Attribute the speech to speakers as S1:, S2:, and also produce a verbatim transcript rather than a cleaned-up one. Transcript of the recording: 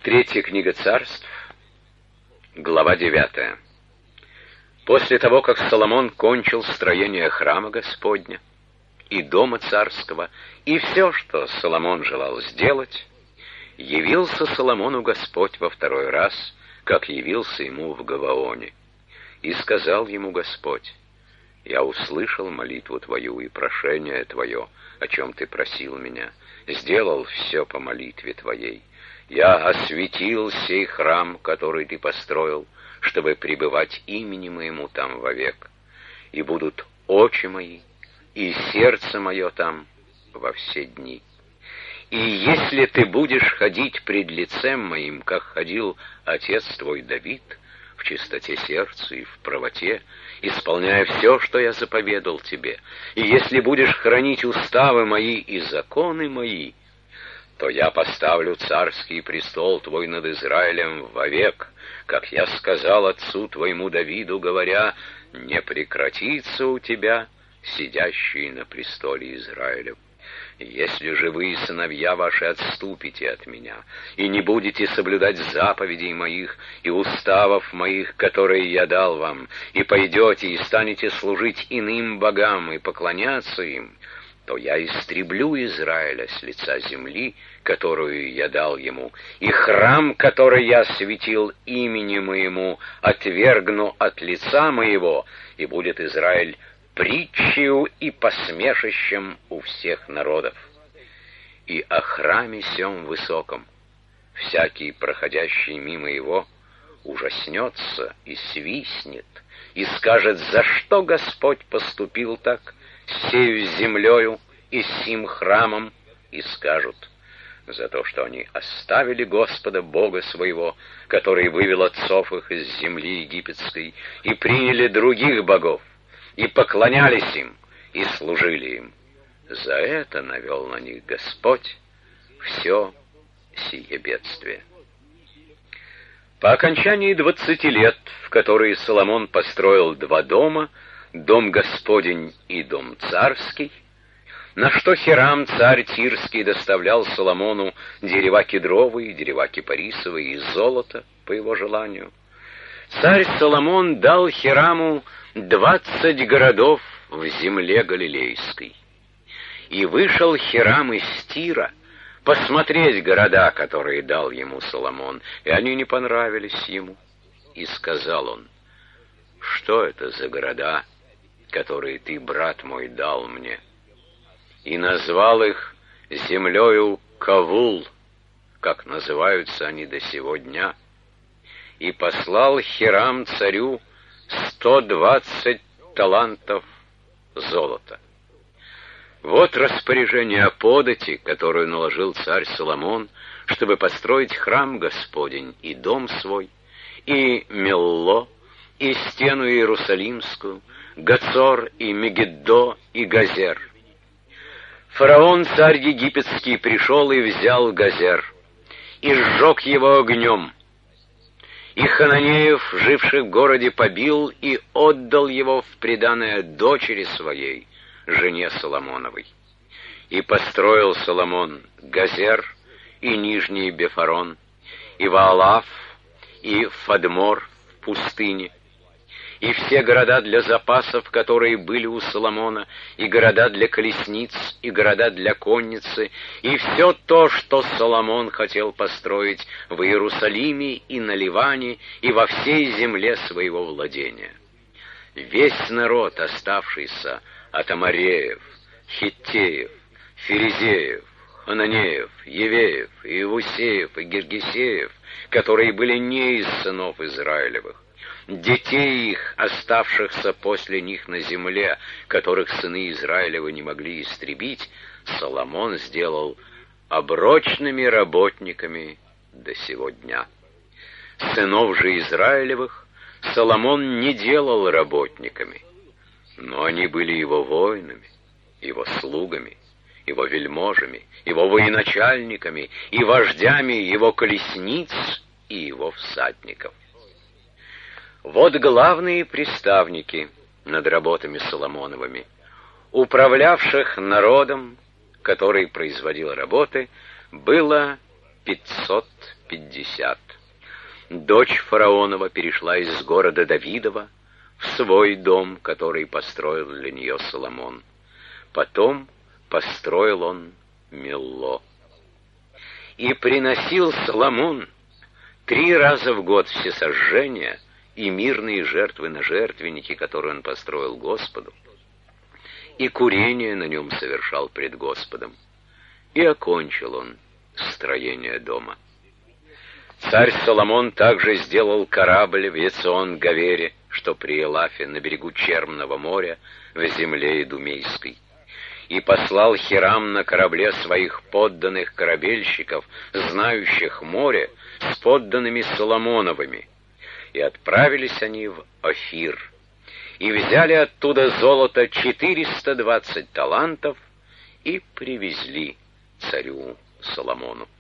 S1: Третья книга Царств, глава девятая. После того, как Соломон кончил строение храма Господня и дома царского, и все, что Соломон желал сделать, явился Соломону Господь во второй раз, как явился ему в Гаваоне. И сказал ему Господь: «Я услышал молитву твою и прошение твое, о чем ты просил меня, сделал все по молитве твоей. Я осветил сей храм, который ты построил, чтобы пребывать имени моему там вовек. И будут очи мои, и сердце мое там во все дни. И если ты будешь ходить пред лицем моим, как ходил отец твой Давид, в чистоте сердца и в правоте, исполняя все, что я заповедал тебе, и если будешь хранить уставы мои и законы мои, то я поставлю царский престол твой над Израилем вовек, как я сказал отцу твоему Давиду, говоря: не прекратится у тебя сидящий на престоле Израилев. Если же вы и сыновья ваши отступите от меня, и не будете соблюдать заповедей моих и уставов моих, которые я дал вам, и пойдете и станете служить иным богам и поклоняться им, то я истреблю Израиля с лица земли, которую я дал ему, и храм, который я осветил имени моему, отвергну от лица моего, и будет Израиль притчею и посмешищем у всех народов. И о храме сем высоком всякий, проходящий мимо его, ужаснется и свистнет, и скажет: за что Господь поступил так с сею землею и с сим храмом? И скажут: за то, что они оставили Господа Бога своего, который вывел отцов их из земли египетской, и приняли других богов, и поклонялись им, и служили им. За это навел на них Господь все сие бедствие». По окончании двадцати лет, в которые Соломон построил два дома, дом Господень и дом царский, на что Хирам, царь Тирский, доставлял Соломону дерева кедровые, дерева кипарисовые и золото по его желанию, царь Соломон дал Хираму двадцать городов в земле Галилейской. И вышел Хирам из Тира посмотреть города, которые дал ему Соломон, и они не понравились ему. И сказал он: что это за города, которые ты, брат мой, дал мне? И назвал их землею Кавул, как называются они до сего дня. И послал Хирам царю сто двадцать талантов золота. Вот распоряжение о подати, которую наложил царь Соломон, чтобы построить храм Господень и дом свой, и Мелло, и стену Иерусалимскую, Гацор, и Мегиддо, и Газер. Фараон, царь египетский, пришел и взял Газер, и сжег его огнем, и хананеев, живших в городе, побил и отдал его в приданое дочери своей, жене Соломоновой. И построил Соломон Газер, и Нижний Бефарон, и Ваалаф, и Фадмор в пустыне, и все города для запасов, которые были у Соломона, и города для колесниц, и города для конницы, и все то, что Соломон хотел построить в Иерусалиме и на Ливане, и во всей земле своего владения. Весь народ, оставшийся от Амореев, Хиттеев, Ферезеев, Хананеев, Евеев, Иевусеев и Гиргесеев, которые были не из сынов Израилевых, детей их, оставшихся после них на земле, которых сыны Израилевы не могли истребить, Соломон сделал оброчными работниками до сего дня. Сынов же Израилевых Соломон не делал работниками, но они были его воинами, его слугами, его вельможами, его военачальниками и вождями его колесниц и его всадников. Вот главные приставники над работами Соломоновыми, управлявших народом, который производил работы, было пятьсот пятьдесят. Дочь фараонова перешла из города Давидова в свой дом, который построил для нее Соломон. Потом построил он Милло. И приносил Соломон три раза в год всесожжения и мирные жертвы на жертвеннике, которые он построил Господу, и курение на нем совершал пред Господом. И окончил он строение дома. Царь Соломон также сделал корабль в Ецион-Гавере, что при Элафе, на берегу Черного моря, в земле Идумейской, и послал Хирам на корабле своих подданных корабельщиков, знающих море, с подданными Соломоновыми, и отправились они в Офир, и взяли оттуда золото четыреста двадцать талантов и привезли царю Соломону.